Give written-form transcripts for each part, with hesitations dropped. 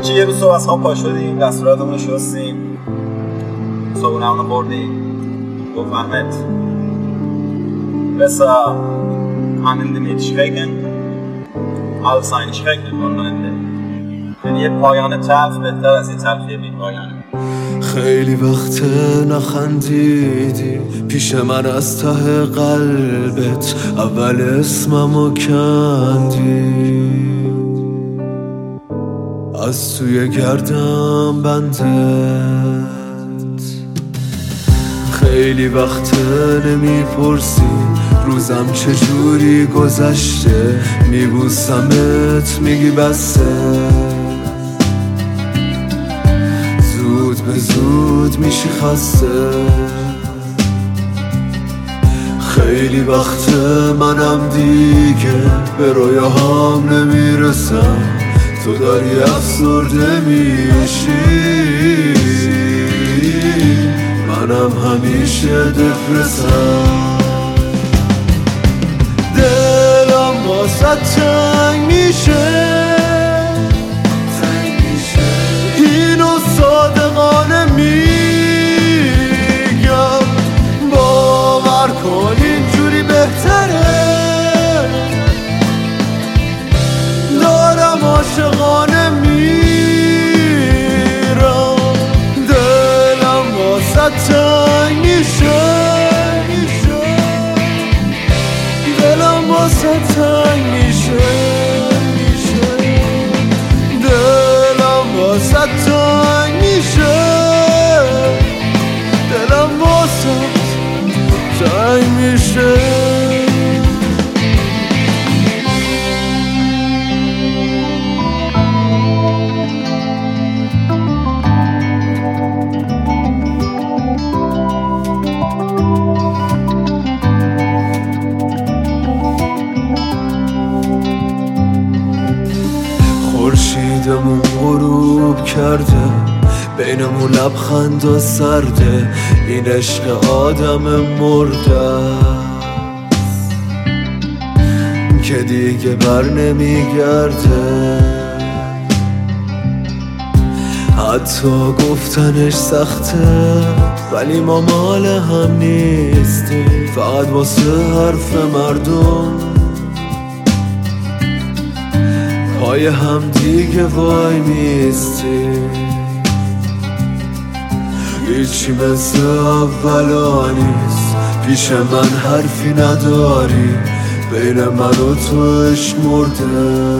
چی یه روز صبح از خواب پا شدیم، دستوراتمون رو شستیم، صبحونه‌مون رو خوردیم، گفت احمد besser handeln mit Schrecken als ein Schrecken von Ende. یعنی یه پایان تلخ بهتر از یه تلخی بی پایانه. خیلی وقت نخندیدی پیش من، از ته قلبت اول اسممو کندی، از توی گردم بندت. خیلی وقت نمیپرسی روزم چجوری گذشته، میبوسمت میگی بسه، زود به زود میشی خسته. خیلی وقت منم دیگه به رویاهام نمیرسم، تو داری افسرده میشی، منم همیشه دپرسم. دلم واسه تنگ میشه، اینو صادقانه میگم، باور کن اینجوری بهتره. دارم عاشقانه میرم، دلم واسه تنگ میشه، دلم واسه تنگ میشه، دلم واسه تنگ میشه، دلم واسه تنگ میشه. خورشیدمون غروب کرده، بینمون لبخند و سرده، این عشق آدم مرده که دیگه بر نمیگرده. حتی گفتنش سخته ولی ما مال هم نیستیم، فقط واسه حرف مردم پای هم دیگه وای میستیم. هیچی مثل اولا نیست، پیش من حرفی نداری، بین من و تو عشق مرده،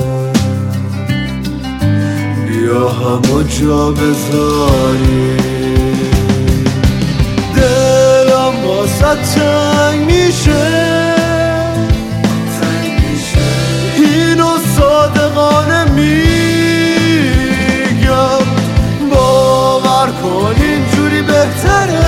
بیا همو جا بذاری. دلم واسه تنگ میشه، اینو صادقانه میگم، باور کن اینجوری بهتره.